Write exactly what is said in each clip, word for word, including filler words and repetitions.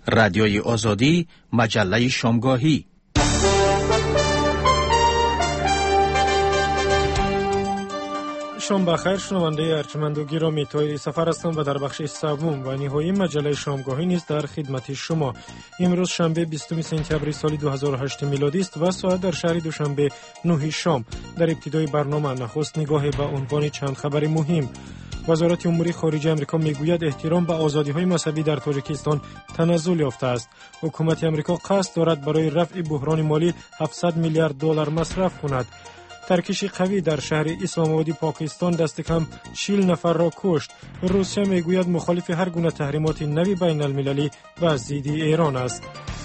رادیوی آزادی، مجله شامگاهی. شام بخیر شنونده ارجمند و گرامی، توی سفر هستم و در بخش سوم و نهایی مجله شامگاهی نیز در خدمت شما. امروز شنبه بیستم سپتامبر سال دو هزار و هشت میلادی است و ساعت در شهر دوشنبه نه شام. در ابتدای برنامه نخست نگاه به عنوان چند خبر مهم. وزارت امور خارجه آمریکا میگوید احترام به آزادی‌های مذهبی در تاجیکستان تنزل یافته است. حکومت آمریکا قصد دارد برای رفع بحران مالی هفتصد میلیارد دلار مصرف کند. ترکش قوی در شهر اسلام آباد پاکستان دست کم چهل نفر را کشت. روسیه میگوید مخالف هر گونه تحریمات نوی بین المللی و ضد ایران است.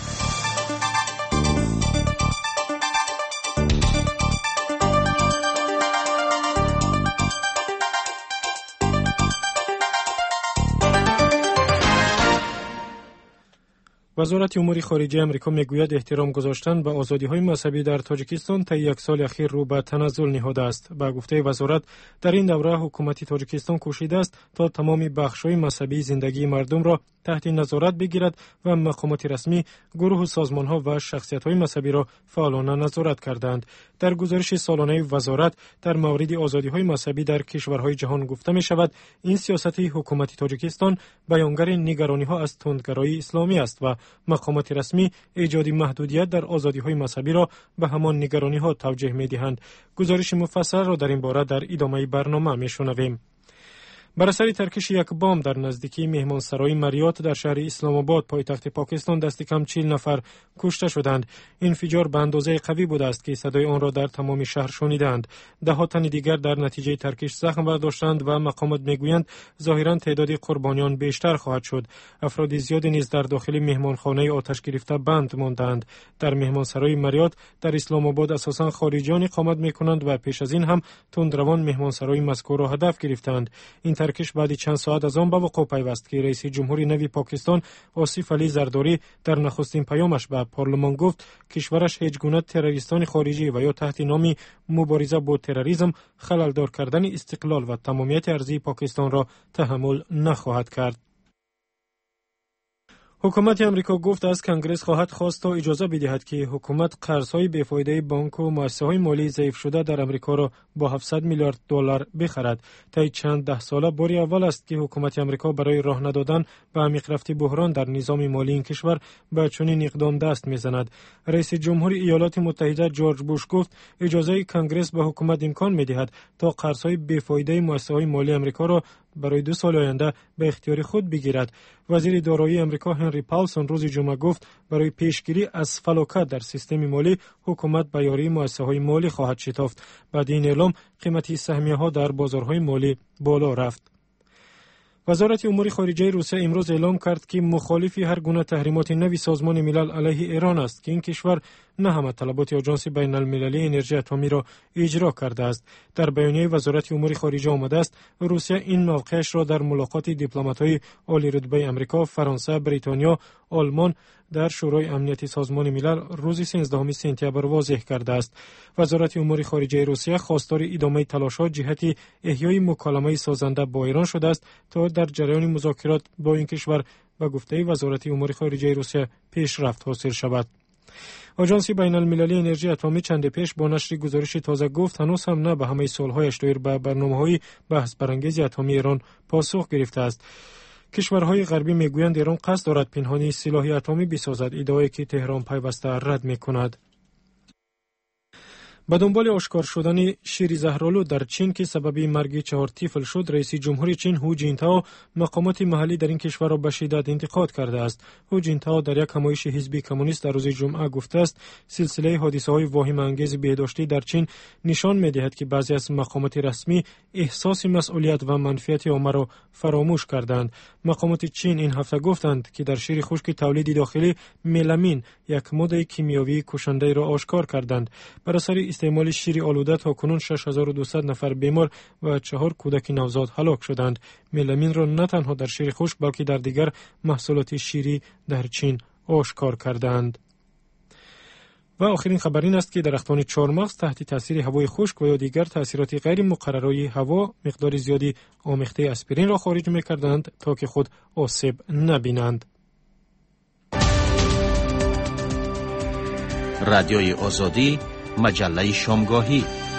وزارت امور خارجه آمریکا میگوید احترام گذاشتن به آزادی‌های مذهبی در تاجیکستان طی یک سال اخیر رو به تنزل نهاده است. به گفته وزارت در این دوره حکومت تاجیکستان کوشیده است تا تمام بخش‌های مذهبی زندگی مردم را تحت نظارت بگیرد و مقامات رسمی، گروه و سازمان‌ها و شخصیت‌های مذهبی را فعالانه نظارت کردند. در گزارش سالانه وزارت در مورد آزادی‌های مذهبی در کشورهای جهان گفته می‌شود این سیاست حکومت تاجیکستان بیانگر نگرانی‌ها از تندگرایی اسلامی است و مقامات رسمی ایجاد محدودیت در آزادی‌های مذهبی را به همان نگرانی‌ها توجیه می‌دهند. گزارش مفصل را در این باره در ادامه برنامه می‌شنویم. بر اثر ترکش یک بمب در نزدیکی مهمانسرای مریات در شهر اسلام آباد پایتخت پاکستان دست کم چهل نفر کشته شدند. انفجار به اندازه قوی بوده است که صدای آن را در تمام شهر شنیدند. ده ها تن دیگر در نتیجه ترکش زخم برداشتند و مقامات میگویند ظاهرا تعداد قربانیان بیشتر خواهد شد. افراد زیادی نیز در داخل مهمانخانه آتش گرفته بند ماندند. در مهمانسرای مریات در اسلام آباد اساساً خارجیان اقامت میکنند و پیش از این هم تندروان مهمانسرای مذکور را هدف گرفتند. این ترکش بعد چند ساعت از آن به وقوع پیوست که رئیس جمهوری نوی پاکستان آصف علی زرداری در نخستین پیامش به پارلمان گفت کشورش هیچ گونه تروریستان خارجی و یا تحت نام مبارزه با تروریسم خلل‌دار کردن استقلال و تمامیت ارضی پاکستان را تحمل نخواهد کرد. حکومت آمریکا گفت از کنگره خواهد خواست تا اجازه بدهد که حکومت قرضهای بیفایده بانک و مؤسسه‌های مالی ضعیف شده در آمریکا را با هفتصد میلیارد دلار بخرد. طی چند ده ساله بار اول است که حکومت آمریکا برای راه ندادن به عمیق رفت بحران در نظام مالی این کشور به چنین اقدام دست میزند. رئیس جمهوری ایالات متحده جورج بوش گفت اجازه کنگره به حکومت امکان می‌دهد تا قرضهای بیفایده مؤسسه‌های مالی آمریکا را برای دو سال آینده به اختیار خود بگیرد. وزیر دارایی آمریکا هنری پاولسون روز جمعه گفت برای پیشگیری از فلاکت در سیستم مالی حکومت به یاری مؤسسه‌های مالی خواهد شتافت. بعد این اعلام قیمت سهمیه‌ها در بازارهای مالی بالا رفت. وزارت امور خارجه روسیه امروز اعلام کرد که مخالف هر گونه تحریمات نوی سازمان ملل علیه ایران است که این کشور نه همه طلبات آژانس بین المللی انرژی اتمی را اجرا کرده است. در بیانیه وزارت امور خارجه آمده است روسیه این موقعش را در ملاقات دیپلمات‌های عالی رتبه آمریکا، فرانسه، بریتانیا، آلمان در شورای امنیتی سازمان ملل روز سیزدهم سپتامبر واضح کرده است. وزارت امور خارجه روسیه خواستار ادامه تلاش‌ها جهت احیای مکالمه سازنده با ایران شده است تا در جریان مذاکرات با این کشور به گفته وزارت امور خارجه روسیه پیشرفت حاصل شود. آژانس بین المللی انرژی اتمی چند پیش با نشر گزارش تازه گفت هنوز هم نه به همه سال‌هایش دایر به برنامه‌های بحث برانگیز اتمی ایران پاسخ گرفته است. کشورهای غربی میگویند ایران قصد دارد پنهانی سلاح اتمی بسازد، ادعایی که تهران پیوسته رد میکند. به دنبال آشکار شدن شیر زهرآلود در چین که سبب مرگ چهار طفل شد، رئیس جمهوری چین هو جینتائو مقامات محلی در این کشور را به شدت انتقاد کرده است. هو جینتائو در یک همایش حزب کمونیست در روز جمعه گفته است سلسله حادثه‌های واهمه‌انگیز بهداشتی در چین نشان می‌دهد که بعضی از مقامات رسمی احساس مسئولیت و منفعت عامه را فراموش کردند. مقامات چین این هفته گفتند که در شیر خشک تولید داخلی ملامین، یک ماده کیمیایی کشنده را آشکار کردند. بر اثر استعمال شیر آلوده تاکنون شش هزار و دویست نفر بیمار و چهار کودک نوزاد هلاک شدند. ملامین را نه تنها در شیر خشک بلکه در دیگر محصولات شیری در چین آشکار کردند. و آخرین خبر این است که درختان چهارمغز تحت تاثیر هوای خشک و یا دیگر تاثیرات غیر مقررای هوا مقدار زیادی آمیخته آسپرین را خارج می‌کردند تا که خود آسیب نبینند. رادیوی آزادی، مجله شامگاهی.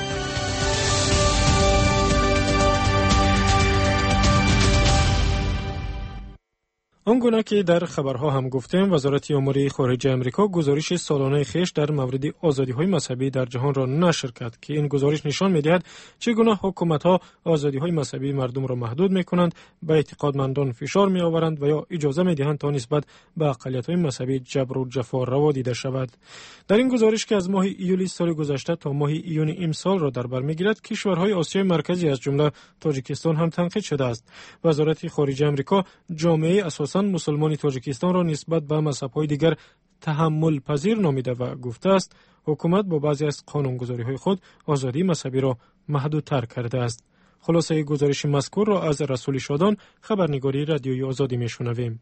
آنگونه که در خبرها هم گفتیم، وزارت امور خارجه آمریکا گزارش سالانه خیش در مورد آزادی‌های مذهبی در جهان را نشر کرد که این گزارش نشان می‌دهد چگونه حکومت‌ها آزادی‌های مذهبی مردم را محدود می‌کنند، به اعتقادمندان فشار می‌آورند و یا اجازه می‌دهند تا نسبت به اقلیت‌های مذهبی جبر و جفا روا دیده شود. در این گزارش که از ماه ایولی سال گذشته تا ماه ایون امسال را در بر می‌گیرد، کشورهای آسیای مرکزی از جمله تاجیکستان هم تنقید شده است. وزارت خارجه آمریکا جامعه اساس مسلمان تاجیکستان را نسبت به مذهب‌های دیگر تحمل پذیر نامیده و گفته است حکومت با بعضی از قانونگذاری‌های خود آزادی مذهبی را محدودتر کرده است. خلاصه گزارش مذکور را از رسول شادان، خبرنگاری رادیوی آزادی میشنویم.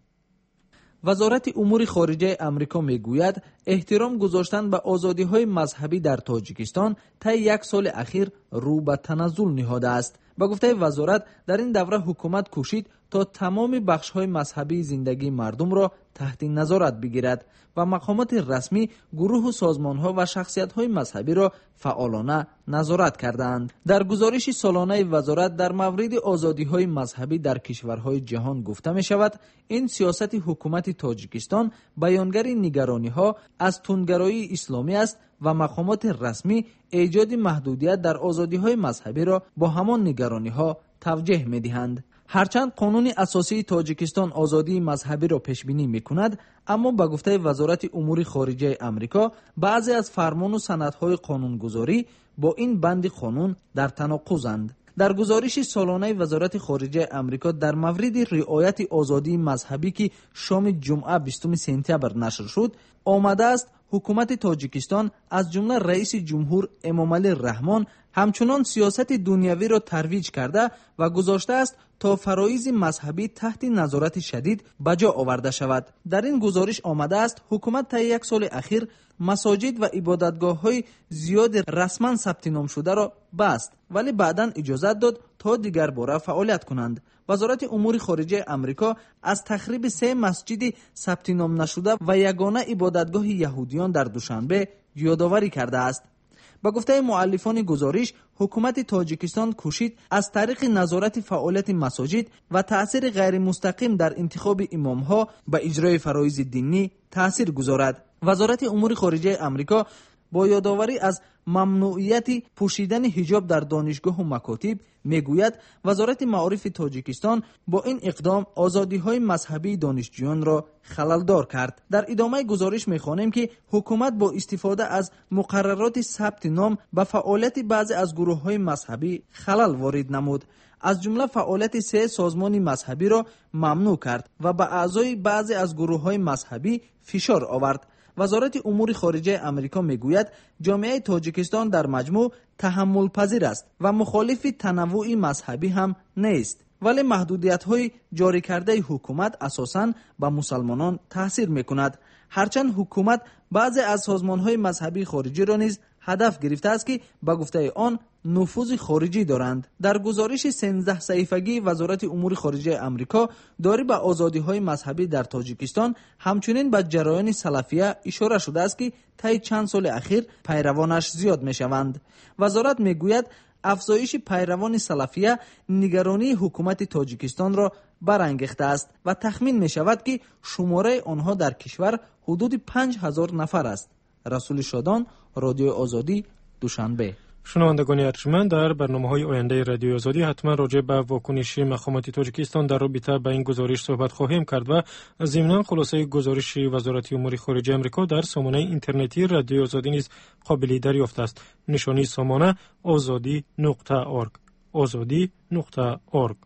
وزارت امور خارجه آمریکا میگوید احترام گذاشتن به آزادی‌های مذهبی در تاجیکستان طی یک سال اخیر رو به تنزل نهاده است. با گفته وزارت در این دوره حکومت کوشید تا تمام بخش‌های مذهبی زندگی مردم را تحت نظارت بگیرد و مقامات رسمی گروه و سازمان‌ها و شخصیت‌های مذهبی را فعالانه نظارت کردند. در گزارش سالانه وزارت در مورد آزادی‌های مذهبی در کشورهای جهان گفته می‌شود این سیاست حکومت تاجیکستان بیانگر نگرانی‌ها از تندگرایی اسلامی است و مقامات رسمی ایجاد محدودیت در آزادی‌های مذهبی را با همان نگرانی‌ها توجیه می‌دهند. هرچند قانون اساسی تاجیکستان آزادی مذهبی را پیش بینی می‌کند، اما با گفته وزارت امور خارجه آمریکا بعضی از فرمان و سندهای قانونگذاری با این بند قانون در تناقضند. در گزارش سالانه وزارت خارجه آمریکا در مورد رعایت آزادی مذهبی که شام جمعه بیستم سپتامبر نشر شد، آمده است حکومت تاجیکستان از جمله رئیس جمهور امامعلی رحمان همچنان سیاست دنیوی را ترویج کرده و گذاشته است تا فرایض مذهبی تحت نظارت شدید بجا آورده شود. در این گزارش آمده است حکومت طی یک سال اخیر مساجد و عبادتگاه‌های زیاد رسما ثبت نام شده را بست، ولی بعداً اجازه داد تا دیگر باره فعالیت کنند. وزارت امور خارجه آمریکا از تخریب سه مسجد ثبت نام نشده و یگانه عبادتگاه یهودیان در دوشنبه یادآوری کرده است. با گفته مؤلفان گزارش، حکومت تاجیکستان کوشید از طریق نظارت فعالیت مساجد و تأثیر غیر مستقیم در انتخاب امامها به اجرای فرایض دینی تأثیر گذارد. وزارت امور خارجه آمریکا با یادآوری از ممنوعیت پوشیدن حجاب در دانشگاه و مکاتب میگوید وزارت معارف تاجیکستان با این اقدام آزادی‌های مذهبی دانشجویان را خلل‌دار کرد. در ادامه گزارش می‌خوانیم که حکومت با استفاده از مقررات ثبت نام به فعالیت بعضی از گروه‌های مذهبی خلل وارد نمود. از جمله فعالیت سه سازمان مذهبی را ممنوع کرد و به اعضای بعضی از گروه‌های مذهبی فشار آورد. وزارت امور خارجه آمریکا میگوید جامعه تاجیکستان در مجموع تحمل پذیر است و مخالف تنوع مذهبی هم نیست، ولی محدودیت‌های جاری کرده حکومت اساساً به مسلمانان تاثیر می‌کند. هرچند حکومت بعضی از سازمان‌های مذهبی خارجی را نیز هدف گرفته است که به گفته آن نفوذ خارجی دارند. در گزارش سیزده صفحه‌ای وزارت امور خارجه آمریکا داری به آزادی‌های مذهبی در تاجیکستان همچنین به جریان سلفیه اشاره شده است که طی چند سال اخیر پیروانش زیاد می‌شوند. وزارت می‌گوید افزایش پیروان سلفیه نگرانی حکومت تاجیکستان را برانگیخته است و تخمین می‌شود که شماره آنها در کشور حدود پنج هزار نفر است. رسول شادان، رادیو آزادی، دوشنبه. شنوندگان ارجمند، در برنامه‌های آینده رادیو آزادی حتما راجع به واکنش مقامات تاجیکستان در رابطه با این گزارش صحبت خواهیم کرد و ضمناً خلاصه گزارش وزارت امور خارجه آمریکا در سامانه اینترنتی رادیو آزادی نیز قابل دریافت است. نشانی سامانه آزادی نقطه اورگ آزادی نقطه اورگ.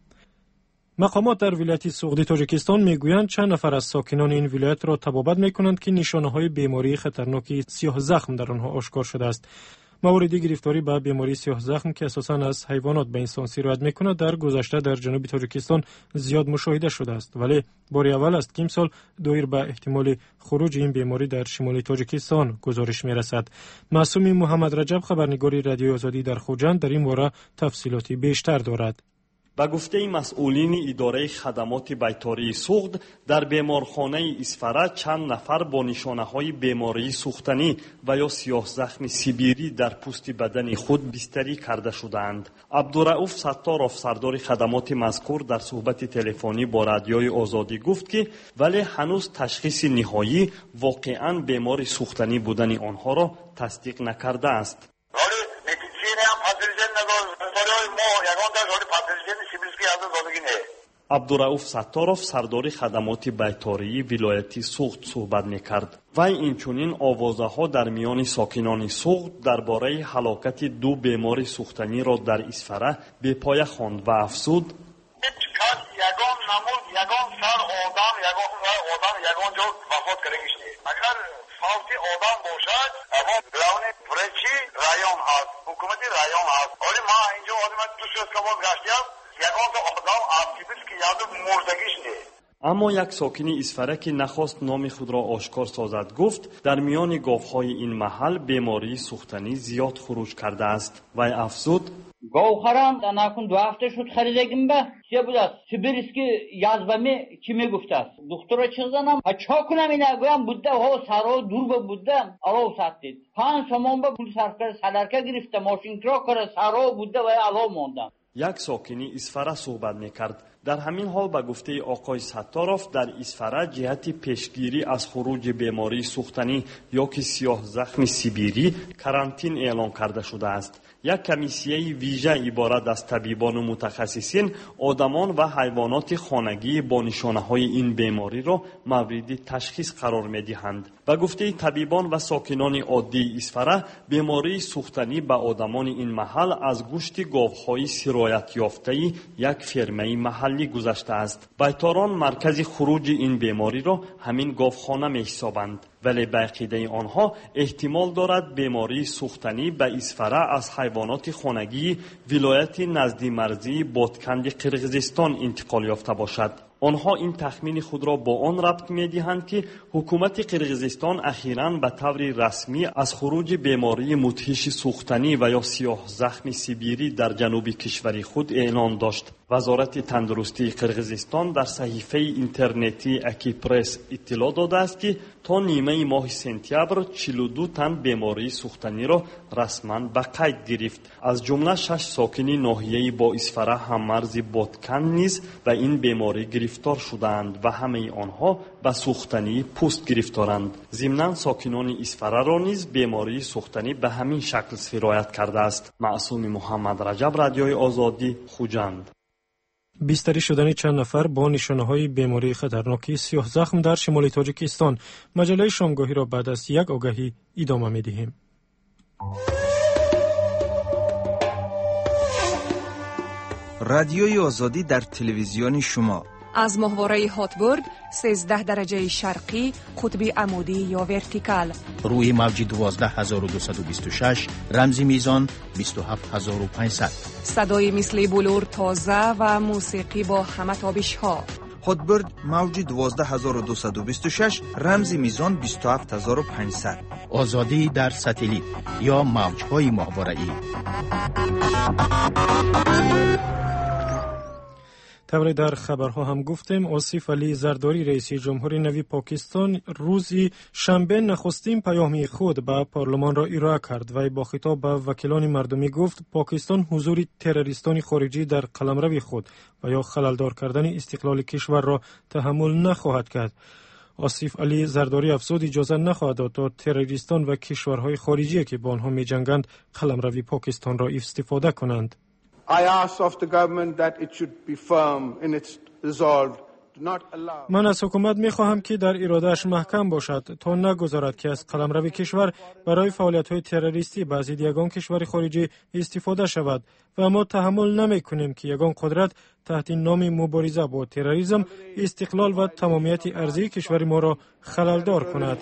مقامات در ولایت سعودی تاجیکستان میگویند چند نفر از ساکنان این ولایت را تبابت میکنند که نشانه‌های بیماری خطرناک سیاه زخم در آنها آشکار شده است. موارد گرفتاری به بیماری سیاه زخم که اساساً از حیوانات به انسان سیرایت میکند در گذشته در جنوب تاجیکستان زیاد مشاهده شده است، ولی بار اول است که امسال دایر به احتمال خروج این بیماری در شمال تاجیکستان گزارش میرسد. معصوم محمد رجب، خبرنگار رادیو آزادی در خوجند، در این باره تفصیلاتی بیشتر دارد. به گفته مسئولین اداره خدمات بیماری سوخت، در بیمارخانه اسفره چند نفر با نشانه‌های بیماری سوختنی و یا سیاه زخم سیبیری در پوست بدن خود بستری کرده شدند. عبدالرؤوف ستارов سردار خدمات مذکور در صحبت تلفنی با رادیوی آزادی گفت که ولی هنوز تشخیص نهایی واقعاً بیماری سوختنی بودن آنها را تصدیق نکرده است. عبدالرؤوف ستارов سردار خدمات بیماری ولایتی سوخت صحبت میکرد. وی اینچنین آوازه‌ها در میان ساکنان سوخت درباره هلاکت دو بیمار سوختنی را در اسفره به پای خواند و افزود: یگان نمود یگان سر آدم یگان آدم یگان جا وفات کردگیشتی. اگر فوتی آدم باشد اما لون پرچی رایون هست، حکومتی رایون هست. ولی ما اینجا آدم تو شد که ما گشتیم یگان تا آدم اکتیویست که یاد مردگیشتی. اما یک ساکنی اسفره که نخواست نام خود را آشکار سازد گفت در میان گاوهای این محل بیماری سوختنی زیاد خروج کرده است. و افزود: گاوخرم در نکن دو هفته شد خریدگیم به چه بود است سیبریسکی یازبمی کی میگفت است دکتر چیزانم چا کنم اینا گویم بوده ها سرا دور بودم الاو ساتید پنج سومون به پول صرف کرد سلرکه گرفته ماشین کرا کرد سرا بوده و الاو موندم. یک ساکنی اسفره صحبت میکرد. در همین حال به گفته آقای ستارov در اسفره جهت پیشگیری از خروج بیماری سوختنی یا که سیاه زخم سیبیری کرانتین اعلان کرده شده است. یک کمیسیه ویژه عبارت از طبیبان و متخصصین آدمان و حیوانات خانگی با نشانه‌های این بیماری را مورد تشخیص قرار می‌دهند. به گفته طبیبان و ساکنان عادی اسفره بیماری سوختنی به آدمان این محل از گوشت گاوهای سرایت یافته یک فرمه محلی گذشته است. بیتاران مرکز خروج این بیماری را همین گاوخانه می‌حسابند. ولی به عقیده آنها احتمال دارد بیماری سوختنی به اسفره از حیوانات خانگی ولایت نزد مرزی بادکند قرقیزستان انتقال یافته باشد. آنها این تخمین خود را با آن ربط می‌دهند که حکومت قرقیزستان اخیراً به طور رسمی از خروج بیماری مدهش سوختنی و یا سیاه زخم سیبیری در جنوب کشور خود اعلان داشت. وزارت تندرستی قرقیزستان در صحیفه اینترنتی اکیپرس اطلاع داده است که تا نیمه ماه سپتامبر چهل و دو تن بیماری سوختنی را رسما به قید گرفت. از جمله شش ساکنی ناحیه با اسفره هم مرز بادکند نیز و این بیماری گرفتار شدند و همه آنها به سوختنی پوست گرفتارند. ضمناً ساکنان اسفره را نیز بیماری سوختنی به همین شکل سرایت کرده است. معصوم محمد رجب، رادیوی آزادی، خوجند. بستری شدن چند نفر با نشانه‌های بیماری خطرناکی سیاه زخم در شمال تاجیکستان. مجله شامگاهی را بعد از یک آگهی ادامه می‌دهیم. رادیوی آزادی در تلویزیون شما از ماهواره هاتبورد سیزده درجه شرقی قطب عمودی یا ورتیکال روی موج دوازده هزار و دویست و بیست و شش رمزی میزان بیست و هفت هزار و پانصد صدای مثل بلور تازه و موسیقی با همه تابش ها. هاتبورد موج دوازده هزار و دویست و بیست و شش رمزی میزان بیست و هفت هزار و پانصد. آزادی در ستلیت یا موج‌های ماهواره‌ای. طبعا در خبرها هم گفتیم آصف علی زرداری رئیس جمهوری نوی پاکستان روزی شنبه نخستین پیام خود به پارلمان را ارائه کرد و با خطاب به وکیلان مردمی گفت پاکستان حضور تروریستان خارجی در قلمرو خود و یا خللدار کردن استقلال کشور را تحمل نخواهد کرد. آصف علی زرداری افزود اجازه نخواهد داد تا تروریستان و کشورهای خارجی که با آنها می‌جنگند قلمرو پاکستان را استفاده کنند. I ask of the government that it should be firm in its resolve to not allow. من از حکومت می خواهم که در ارادهش محکم باشد تا نگذارد که از قلمرو کشور برای فعالیت‌های تروریستی بعضی یگان کشور خارجی استفاده شود و ما تحمل نمی کنیم که یگان قدرت تحت نام مبارزه با تروریسم استقلال و تمامیت ارضی کشور ما را خللدار کند.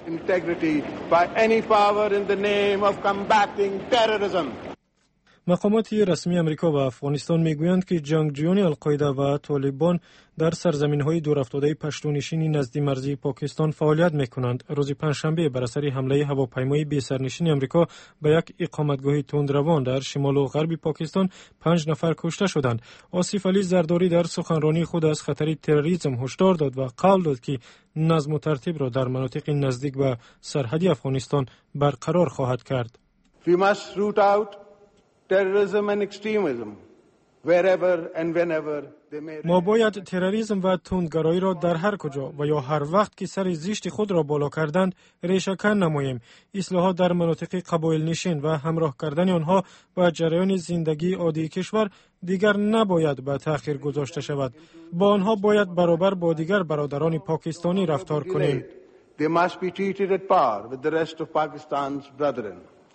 مقامات رسمی امریکا و افغانستان میگویند که جنگجویان القاعده و طالبان در سرزمین‌های دورافتاده پشتونشین نزدیک مرزی پاکستان فعالیت می‌کنند. روز پنجشنبه بر اثر حمله هواپیمای بی سرنشین امریکا به یک اقامتگاه تندروان در شمال و غرب پاکستان پنج نفر کشته شدند. آصف علی زرداری در سخنرانی خود از خطر تروریسم هشدار داد و قول داد که نظم و ترتیب را در مناطق نزدیک به سرحدی افغانستان برقرار خواهد کرد. We must root out terrorism and extremism wherever and whenever they may. ما باید تروریسم و تندگرایی را در هر کجا و یا هر وقت که سر زیشت خود را بالا کردند ریشه‌کن نماییم. اصلاحات در مناطق قبایل نشین و همراه کردن آنها با جریان زندگی عادی کشور دیگر نباید به تأخیر گذاشته شود. با آنها باید برابر با دیگر برادران پاکستانی رفتار کنیم. They must be treated at par with the rest of Pakistan's brethren.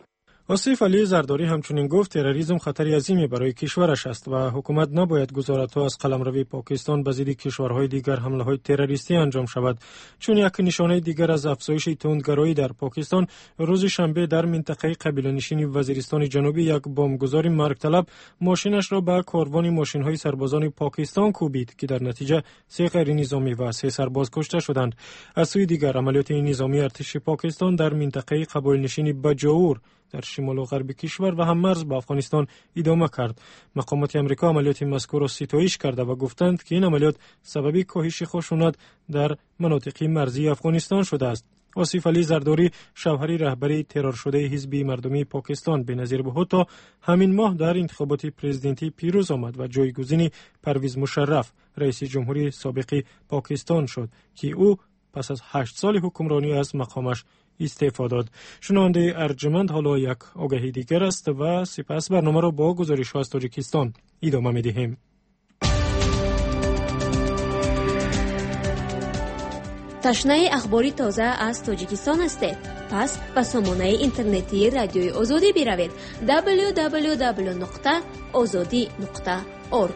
آصف علی زرداری همچنین گفت تروریسم خطری عظیمی برای کشورش است و حکومت نباید گزارت‌ها از قلمروی پاکستان به ضد کشورهای دیگر حمله‌های تروریستی انجام شود. چون یک نشانه دیگر از افزایش تندگرایی در پاکستان، روز شنبه در منطقه قبیله‌نشین وزیرستان جنوبی یک بمبگذار مرگطلب ماشینش را به کاروان ماشین‌های سربازان پاکستان کوبید که در نتیجه سه غیر نظامی و سه سرباز کشته شدند. از سوی دیگر عملیات نظامی ارتش پاکستان در منطقه قبایل‌نشین بجاور در شمال و غرب کشور و هم مرز با افغانستان ادامه کرد. مقامات امریکا عملیات مذکور را ستایش کرده و گفتند که این عملیات سبب کاهش خشونت در مناطق مرزی افغانستان شده است. آصف علی زرداری شوهری رهبری ترور شده حزب مردمی پاکستان بنظیر بهوتو همین ماه در انتخابات پرزیدنتی پیروز آمد و جایگزین پرویز مشرف رئیس جمهوری سابق پاکستان شد که او پس از هشت سال حکمرانی از مقامش استعفا داد. شنونده ارجمند حالا یک آگهی دیگر است و سپس برنامه را با گزارش از تاجیکستان ادامه می‌دهیم. تشنه اخباری تازه از تاجیکستان هستید؟ پس به سامانه اینترنتی رادیوی آزادی بروید دبلیو دبلیو دبلیو نقطه آزادی نقطه اورگ.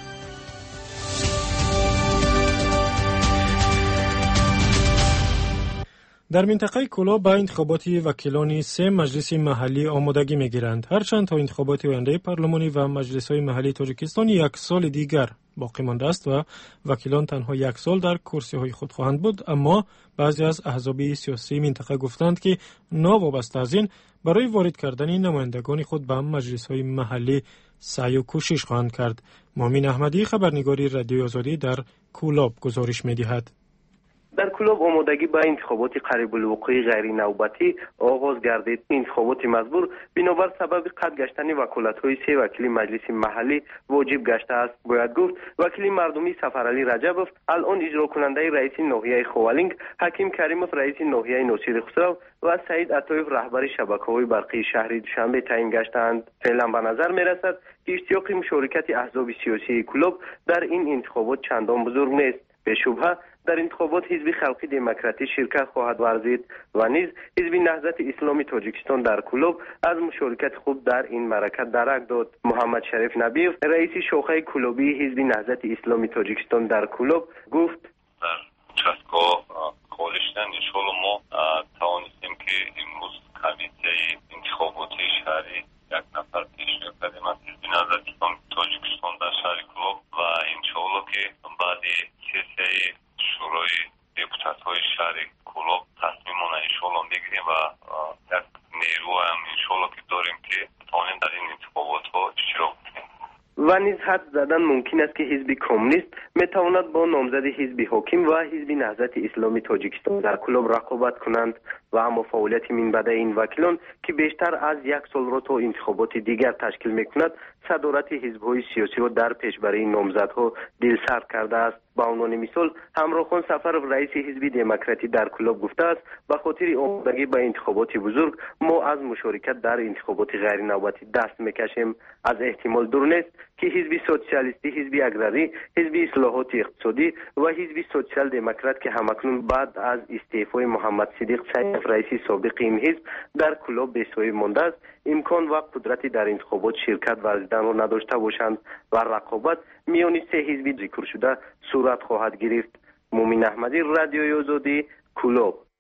در منطقه کولاب به انتخابات وکیلان سه مجلس محلی آمادگی می‌گیرند. هرچند تا انتخابات آینده پارلمانی و مجلس‌های محلی تاجیکستان یک سال دیگر باقی مانده است و وکیلان تنها یک سال در کرسی‌های خود خواهند بود، اما بعضی از احزاب سیاسی منطقه گفتند که ناوابسته از این برای وارد کردن نمایندگان خود به مجلس‌های محلی سعی و کوشش خواهند کرد. مؤمن احمدی خبرنگاری رادیوی آزادی در کولاب گزارش می‌دهد. در کولاب آمادگی به انتخابات قریب الوقوع غیر نوبتی آغاز گردید. انتخابات مزبور بنابر سبب قطع گشتن وکالت‌های سه وکیل مجلس محلی واجب گشته است. باید گفت وکیل مردمی سفرعلی رجبوف الان اجرا کننده رئیس ناحیه خوالینگ، حکیم کریموف رئیس ناحیه ناصر خسرو و سعید عطایف رهبر شبکه‌های برقی شهر دوشنبه تعیین گشتند. فعلا به نظر می‌رسد که اشتیاق مشارکت احزاب سیاسی کولاب در این انتخابات چندان بزرگ نیست. به شبهه در انتخابات حزب خلقی دموکراتی شرکت خواهد ورزید و نیز حزب نهضت اسلامی تاجیکستان در کولاب از مشارکت خود در این معرکه درک داد. محمد شریف نبیف رئیس شاخه کولابی حزب نهضت اسلامی تاجیکستان در کولاب گفت در چسکا کالشتن انشالله ما توانستیم که امروز کمیته انتخابات شهری یک نفر پیشنهاد کردیم از حزب نهضت اسلامی تاجیکستان در شهر کولاب و انشالله که بعد سیاسی شورای دپوتات‌های شهر کولاب تصمیمونه انشالله میگیریم و یک نیرو هم انشالله که داریم که توانیم در این انتخابات ها اشتراک کنیم. و نیز حد زدن ممکن است که حزب کمونیست میتواند با نامزد حزب حاکم و حزب نهضت اسلامی تاجیکستان در کولاب رقابت کنند و اما فعالیت منبع این وکیلان که بیشتر از یک سال را تا انتخابات دیگر تشکیل میکند صدارت حزب‌های سیاسی را در پیش برای نامزدها دلسرد کرده است. با عنوان مثال همراهخان سفرов رئیس حزب دموکراتی در کولاب گفته است به خاطر آمادگی به انتخابات بزرگ ما از مشارکت در انتخابات غیر نوبتی دست میکشیم. از احتمال دور نیست که حزب سوسیالیستی، حزب اگراری، حزب اصلاحات اقتصادی و حزب سوسیال دموکرات که همکنون بعد از استعفای محمد صدیق سیف رئیس سابق این حزب در کولاب بی‌سوی مانده است امکان و قدرتی در انتخابات شرکت ورزیدن را نداشته باشند و رقابت میان سه حزب ذکر شده صورت خواهد گرفت. مومن احمدی رادیوی آزادی کولاب.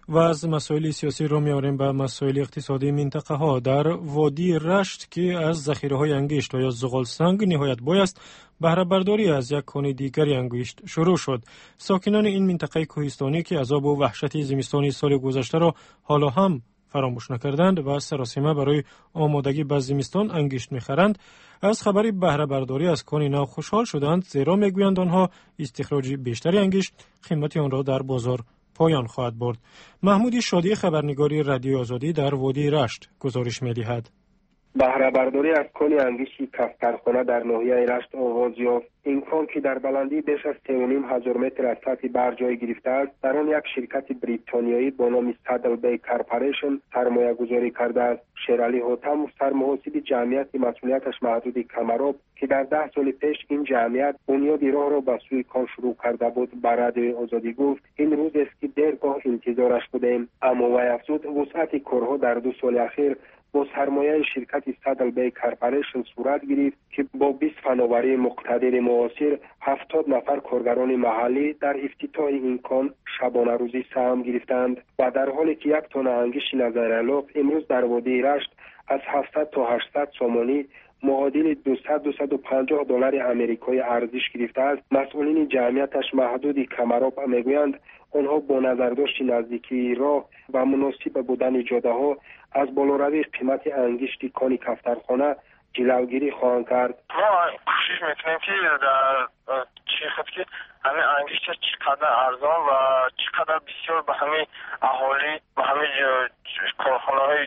و از مسائل سیاسی رو میاریم به مسائل اقتصادی منطقه ها. در وادی رشت که از ذخیره های انگشت و یا زغال سنگ نهایت بایست بهره برداری از یک کان دیگری انگشت شروع شد. ساکنان این منطقه کوهستانی که عذاب و وحشت زمستان سال گذشته را حالا هم فراموش نکردند و سراسیمه برای آمادگی به زمستان انگشت می‌خرند، از خبری بهره برداری از کان نو خوشحال شدند، زیرا میگویند آنها استخراج بیشتری انگشت قیمت آن را در بازار پایان خواهد برد. محمود شادی خبرنگاری رادیو آزادی در وادی رشت گزارش می‌دهد. بهره برداری از کان انگشت کفترخانه در ناحیه رشت آغاز یافت. این کان که در بلندی بیش از سه و نیم هزار متر از سطح بر جای گرفته است، در آن یک شرکت بریتانیایی با نام سادل بی کارپوریشن سرمایه گذاری کرده است. شیرعلی حاتم، سرمحاسب جمعیت مسئولیتش محدود کمراب که در ده سال پیش این جمعیت بنیاد راه را به سوی کان شروع کرده بود، به رادیو آزادی گفت این روز است که دیرگاه انتظارش بودیم. اما وی افزود وسعت کارها در دو سال اخیر با سرمایه شرکت سادل بی کارپوریشن صورت گرفت که با بیست فناوری مقتدر معاصر هفتاد نفر کارگران محلی در افتتاح این کان شبانه روزی سهم گرفتند و در حالی که یک تن انگشت نظرعلاق امروز در وادی رشت از هفتصد تا هشتصد سامانی معادل دویست تا دویست و پنجاه دلار آمریکایی ارزش گرفته است. مسئولین جمعیتش محدود کمراب میگویند آنها با نظرداشت نزدیکی راه و مناسب بودن جاده ها از بالاروی قیمت انگشت کان کفترخانه جلوگیری خواهند کرد. ما کوشش میکنیم که در چی خود که همه انگشت چقدر ارزان و چقدر بسیار به همه اهالی و همه کارخانه های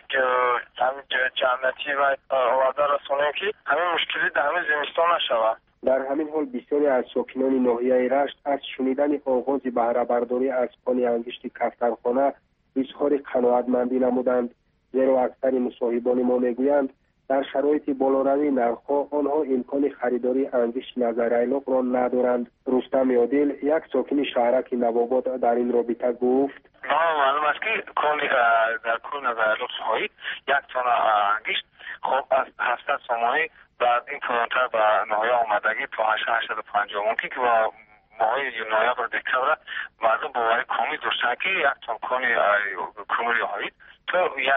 جمعیتی و آورده رسانیم که همه مشکلی در همه زمستان نشود. در همین حال بسیاری از ساکنان ناحیه رشت از شنیدن آغاز بهره برداری از کان انگشت کفترخانه اظهار قناعتمندی نمودند، زیرا اکثر مصاحبان ما میگویند در شرایط بالاروی نرخ‌ها آنها امکان خریداری انگشت نظرعلاق را ندارند. رستم عادل، یک ساکن شهرک نوآباد، در این رابطه گفت ما معلوم است که کان در کان نظرعلاق های یک تن انگشت خب از هفتصد سامانی بعد این کمتر به نهایه آمدگی تا هشتصد و پنجاه ممکن که با ماهای نوامبر و دسامبر مردم باور کامی داشتن که یک تن کان کمری هایی تا یک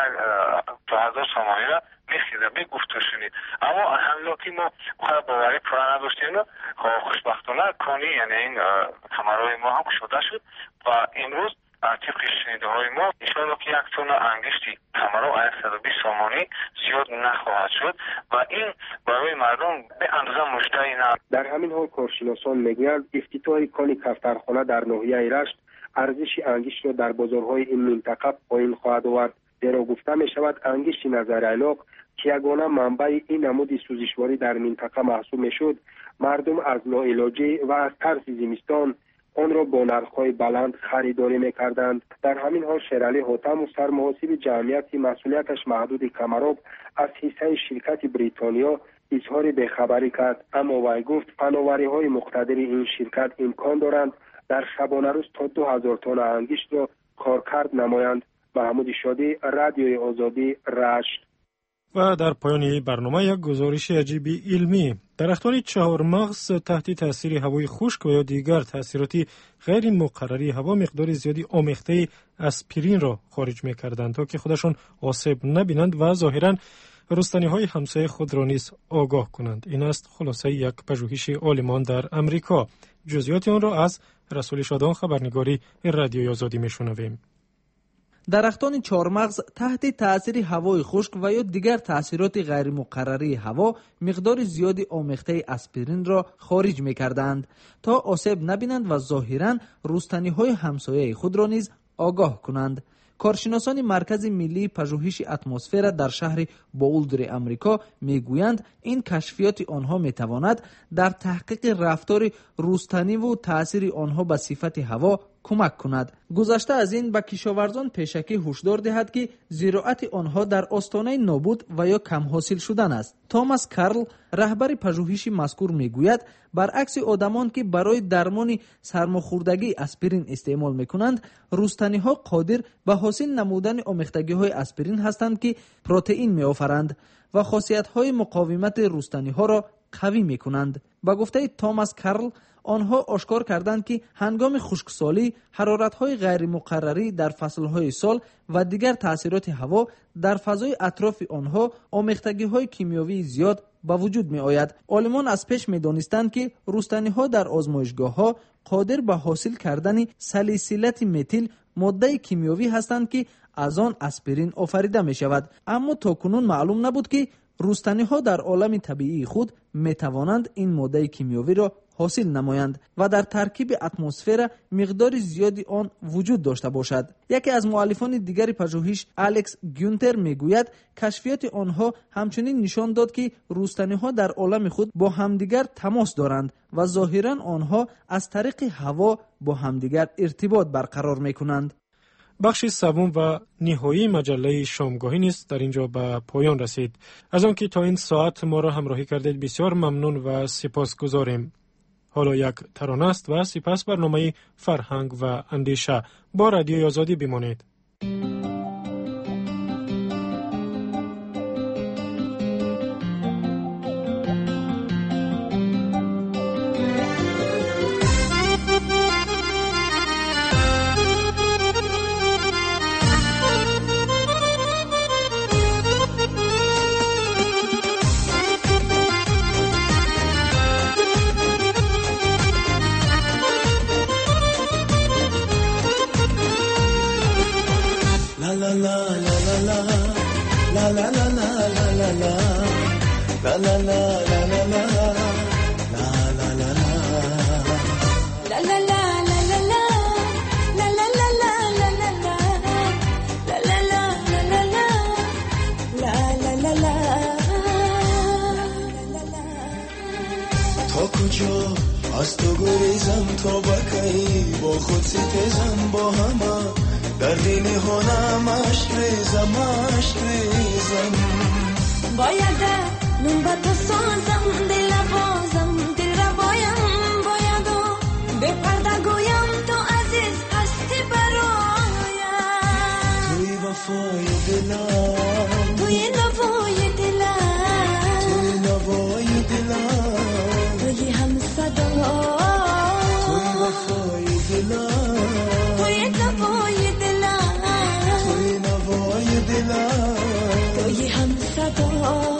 تا هزار سامانی را میخیزه به گفته شنید. اما همینطور که ما باوری پرا نداشتیم خوشبختانه کانی یعنی این کمرهای ما هم شده شد و امروز طبق شنیده های ما انشاءالله که یک تن انگشتی کمرها صد و بیست سامانی زیاد نخواهد شد و این برای مردم به اندازه مشتری نه. در همین حال کارشناسان میگویند افتتاح کان کفترخانه در ناحیه رشت ارزش انگشت را در بازارهای این منطقه پایین خواهد آورد، زیرا گفته می شود انگشت نظرعلاق که یگانه منبع این نمود سوزشواری در منطقه محسوب می شد، مردم از لاعلاجی و از ترس زمستان آن را با نرخ‌های بلند خریداری می‌کردند. در همین حال شیرعلی حاتم، سرمحاسب جمعیت مسئولیتش محدود کمراب، از حصه شرکت بریتانیا اظهار بیخبری کرد، اما وی گفت فناوری‌های مقتدر این شرکت امکان دارند در شبانه روز تا دو هزار تن انگشت را کارکرد نمایند. محمود شادی، رادیوی آزادی، رشت. و در پایان برنامه یک گزارش عجیبی علمی. درختان چهار مغز تحت تاثیر هوای خشک و یا دیگر تاثیراتی غیر مقرری هوا مقدار زیادی آمیخته اسپرین را خارج می کردند تا که خودشان آسیب نبینند و ظاهراً رستنی های همسایه خود را نیز آگاه کنند. این است خلاصه یک پژوهش عالمان در امریکا. جزئیات آن را از رسول شادان خبرنگاری رادیوی آزادی می شنویم. درختان چهارمغز تحت تاثیر هوای خشک و یا دیگر تاثیرات غیر مقرری هوا مقدار زیادی آمیخته اسپرین را خارج می کردند تا آسیب نبینند و ظاهراً رستنی های همسایه خود را نیز آگاه کنند. کارشناسان مرکز ملی پژوهش اتمسفر در شهر بولدر امریکا میگویند این کشفیات آنها میتواند در تحقیق رفتار رستنی و تاثیر آنها به صفت هوا کمک کند. گذشته از این به کشاورزان پیشکی هشدار دهد که زراعت آنها در آستانه نابود و یا کم حاصل شدن است. توماس کارل، رهبر پژوهش مذکور میگوید برعکس آدمان که برای درمان سرماخوردگی اسپرین استعمال میکنند، رستنی ها قادر به حاصل نمودن آمیختگی های اسپرین هستند که پروتئین میآفرند و خاصیت های مقاومت رستنی ها را قوی می کنند. با گفته توماس کارل، آنها آشکار کردند که هنگام خشکسالی حرارت‌های غیر مقرری در فصل‌های سال و دیگر تأثیرات هوا در فضای اطراف آنها آمیختگی‌های کیمیایی زیاد به وجود می آید. عالمان از پیش می دانستند که رستنی‌ها در آزمایشگاه‌ها قادر به حاصل کردن سالیسیلت متیل، ماده کیمیایی هستند که از آن آسپرین آفریده می شود. اما تاکنون معلوم نبود که رستنی‌ها در عالم طبیعی خود می توانند این ماده کیمیایی را حاصل نمایند و در ترکیب اتمسفر مقدار زیادی آن وجود داشته باشد. یکی از مؤلفان دیگری پژوهش، الکس گیونتر، میگوید کشفیات آنها همچنین نشان داد که رستنی‌ها در عالم خود با همدیگر تماس دارند و ظاهراً آنها از طریق هوا با همدیگر ارتباط برقرار می‌کنند. بخش سوم و نهایی مجله شامگاهی نیست در اینجا به پایان رسید. از آنکه تا این ساعت ما را همراهی کردید بسیار ممنون و سپاسگزاریم. حالا یک ترانه است و سپس برنامه فرهنگ و اندیشه. با رادیوی آزادی بمانید. تا کجا از تو گریزم تا بکی با خود ستیزم با همه در دین هنم عشق ریزم عشق ریزم باید نون با تو سازم دل بازم دل را بایم باید و به پرده گویم تو عزیز هستی برایم توی وفای دلم توی نوای دلم توی نوای دلم توی هم صدا توی وفای دلم توی نوای دلم توی نوای دلم توی هم صدا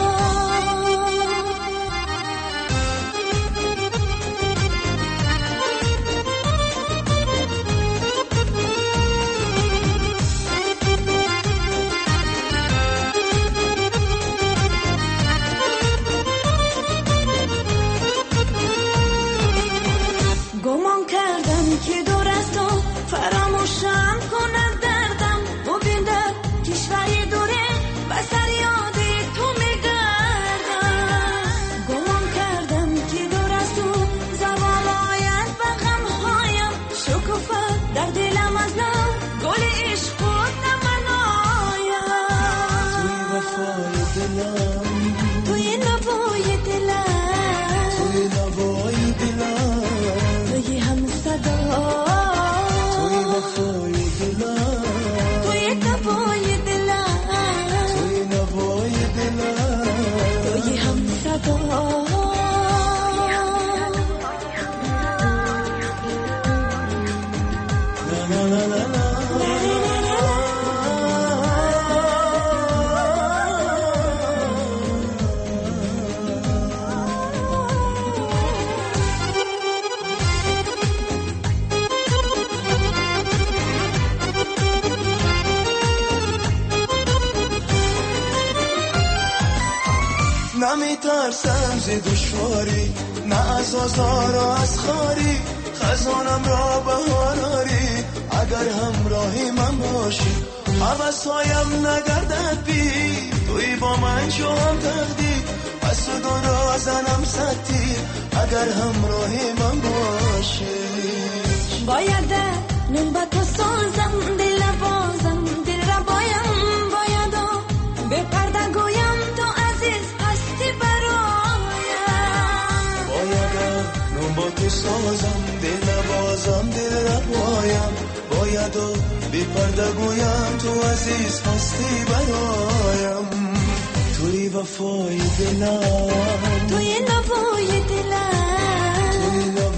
گمان کردم که دور از تو فراموشم کند دردم و بین در کشوری دوره بس یاد تو میگردم گمان کردم که دور از تو زوال آید و غمهایم شکوفه در دلم از نو گل عشق خود نمنایم توی وفای دلم توی نوای دلم توی نوای دلم توی هم صدا توی وفای دلم توی نوای دلم توی نوای دلم توی هم صدا لا لا لا لا نمیترسم ز دشواری نه از آزار و از خاری خزانم را بهار آری اگر همراهی من باشی حوثهایم نگردد بی توی با من شو هم تقدیر پس دو را زنم ستی اگر همراهی من باشی باید نون با تو سازم دل بازم دل را بایم باید و به پرده گویم تو عزیز هستی برایم باید نون با تو سازم دل بازم دل را بایم باید و بی پرده گویم تو عزیز هستی برایم توی وفای دلم توی نوای دلم توی